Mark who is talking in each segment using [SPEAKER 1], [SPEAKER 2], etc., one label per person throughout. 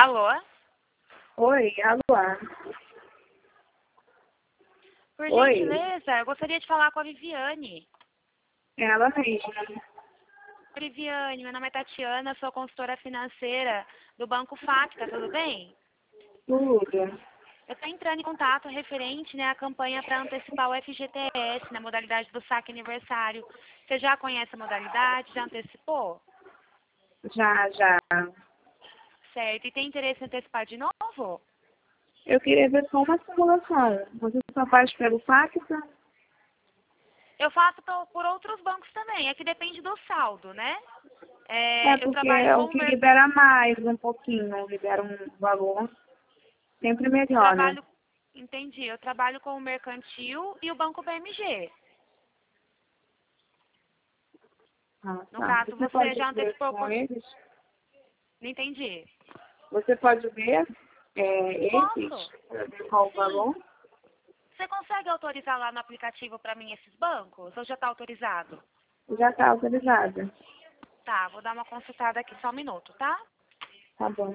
[SPEAKER 1] Alô?
[SPEAKER 2] Oi, alô.
[SPEAKER 1] Por
[SPEAKER 2] Oi,
[SPEAKER 1] gentileza, eu gostaria de falar com a Viviane.
[SPEAKER 2] ela mesma.
[SPEAKER 1] Viviane, meu nome é Tatiana, sou consultora financeira do Banco Facta, tudo bem?
[SPEAKER 2] Tudo.
[SPEAKER 1] Eu estou entrando em contato referente, à campanha para antecipar o FGTS na modalidade do saque aniversário. Você já conhece a modalidade? Já antecipou?
[SPEAKER 2] Já.
[SPEAKER 1] Certo. E tem interesse em antecipar de novo?
[SPEAKER 2] Eu queria ver só uma simulação. Você só faz pelo Facta?
[SPEAKER 1] Eu faço por outros bancos também, é que depende do saldo, né?
[SPEAKER 2] É
[SPEAKER 1] Eu
[SPEAKER 2] porque
[SPEAKER 1] trabalho
[SPEAKER 2] é
[SPEAKER 1] com
[SPEAKER 2] o
[SPEAKER 1] o
[SPEAKER 2] que libera mais um pouquinho, libera um valor sempre melhor, né?
[SPEAKER 1] trabalho, entendi, eu trabalho com o mercantil e o banco BMG.
[SPEAKER 2] Ah,
[SPEAKER 1] No
[SPEAKER 2] tá.
[SPEAKER 1] caso,
[SPEAKER 2] Você
[SPEAKER 1] você
[SPEAKER 2] pode
[SPEAKER 1] já
[SPEAKER 2] ver
[SPEAKER 1] antecipou
[SPEAKER 2] com
[SPEAKER 1] por...
[SPEAKER 2] eles?
[SPEAKER 1] Não entendi.
[SPEAKER 2] Você pode ver esses,
[SPEAKER 1] Posso?
[SPEAKER 2] pra ver qual o
[SPEAKER 1] Sim.
[SPEAKER 2] valor?
[SPEAKER 1] Você consegue autorizar lá no aplicativo para mim esses bancos? Ou já está autorizado?
[SPEAKER 2] Já está autorizada.
[SPEAKER 1] Tá, vou dar uma consultada aqui, só um minuto, tá?
[SPEAKER 2] Tá bom.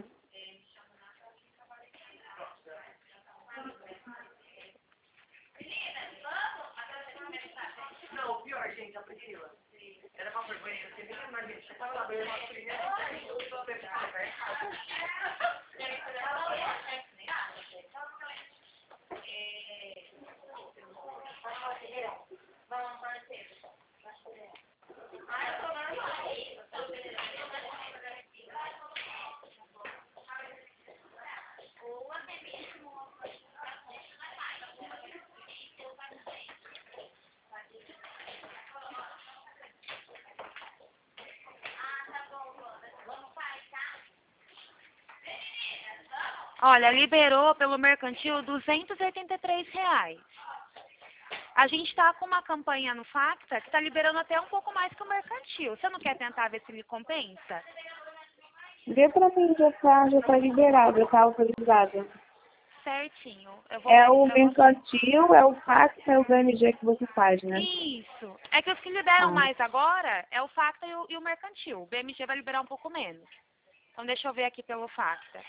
[SPEAKER 1] Olha, liberou pelo mercantil R$ 283. A gente está com uma campanha no Facta que está liberando até um pouco mais que o mercantil. Você não quer tentar ver se me compensa?
[SPEAKER 2] Vê pra mim, já tá liberado, já tá autorizado.
[SPEAKER 1] Certinho. Eu vou
[SPEAKER 2] É
[SPEAKER 1] ver aqui
[SPEAKER 2] o
[SPEAKER 1] pra você.
[SPEAKER 2] mercantil, é o Facta, é o BMG que você faz, né?
[SPEAKER 1] Isso. É que os que liberam
[SPEAKER 2] Ah.
[SPEAKER 1] mais agora é o Facta e o mercantil. O BMG vai liberar um pouco menos. Então deixa eu ver aqui pelo Facta.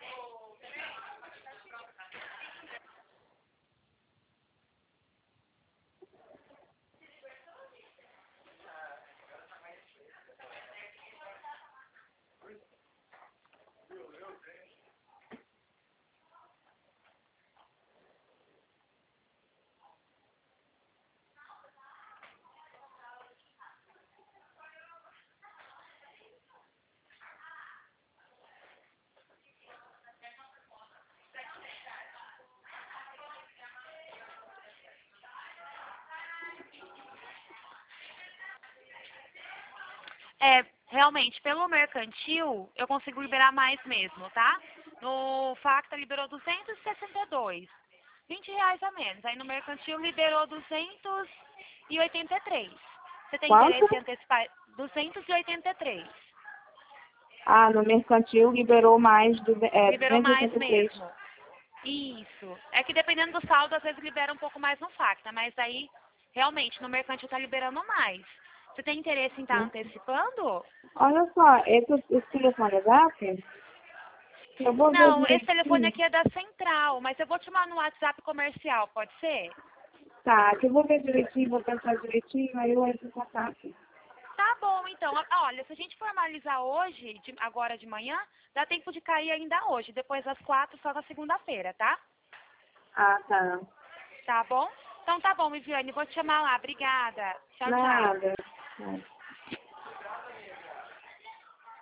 [SPEAKER 1] Realmente, pelo mercantil, eu consigo liberar mais mesmo, tá? No Facta liberou 262. R$ 20 a menos. Aí no mercantil liberou 283. Você tem
[SPEAKER 2] Quanto?
[SPEAKER 1] interesse em antecipar? 283.
[SPEAKER 2] Ah, no mercantil liberou mais
[SPEAKER 1] Liberou mais
[SPEAKER 2] 283.
[SPEAKER 1] mesmo. Isso. É que dependendo do saldo, às vezes libera um pouco mais no Facta, mas aí, realmente, no mercantil tá liberando mais. Você tem interesse em estar
[SPEAKER 2] Né?
[SPEAKER 1] antecipando?
[SPEAKER 2] Olha só, esse telefone é zap? Eu vou ver
[SPEAKER 1] Não, esse telefone
[SPEAKER 2] direitinho.
[SPEAKER 1] aqui é da central, mas eu vou te mandar no WhatsApp comercial, pode ser?
[SPEAKER 2] Tá, que eu vou ver direitinho, vou pensar direitinho, aí eu entro em contato.
[SPEAKER 1] Tá bom, então. Olha, se a gente formalizar hoje, agora de manhã, dá tempo de cair ainda hoje. Depois das 4, só na segunda-feira, tá?
[SPEAKER 2] Ah, tá.
[SPEAKER 1] Tá bom? Então tá bom, Viviane, vou te chamar lá. Obrigada. Tchau, tchau.
[SPEAKER 2] Nada. Nada.